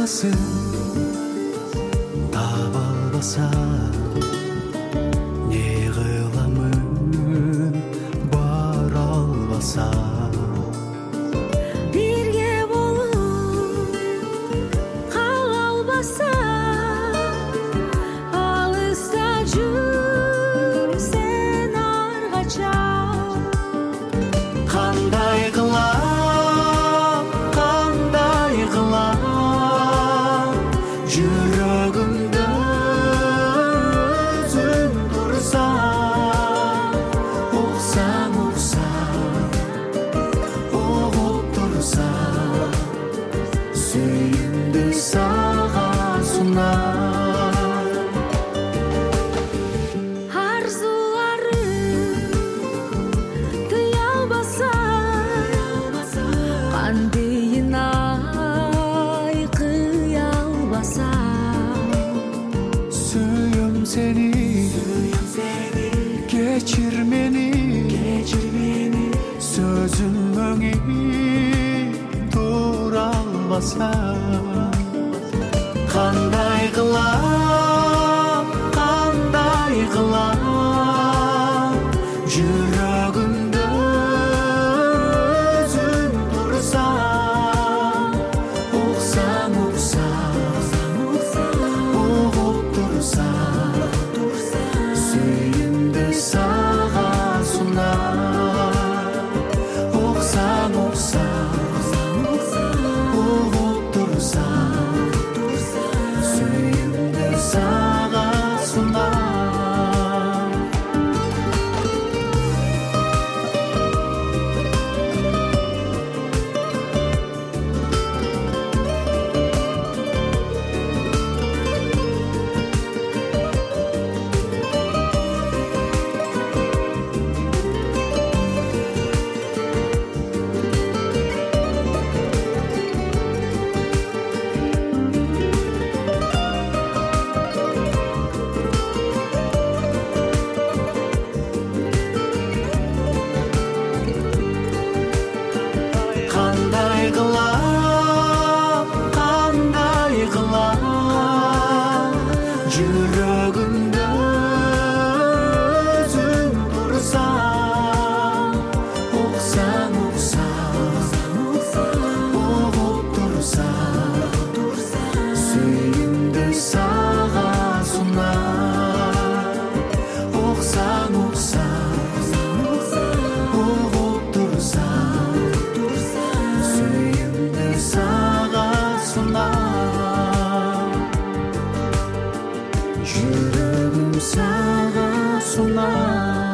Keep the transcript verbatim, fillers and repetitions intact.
ыргасын таба албасам не кыламын бара албасам бирге болуп кала албасам алыста жүр сен аргачам кандай кылам кандай кылам жүрөгүмдө өзүң турсаң уксаң уксаң угуп турсаң сүйүүмдү сага сунам арзууларым тыя албасам кандайын ай кыя албасам сүйөм сени кечир мени сөзүм өңүп тура албасам кандай кылам кандай кылам жүрөгүмдө өзүң турсаң уксаң уксаң угуп турсаң сүйүүмдү сага сунам уксаң уксаң угуп турсаң сүйүүмдү сага сунам кандай кылам кандай кылам жүрөгүмдө өзүң турсаң уксаң уксаң угуп турсаң сүйүүмдү сага сунам уксаң уксаң угуп турсаң сүйүүмдү сага сунам жүрөгүм сага сунам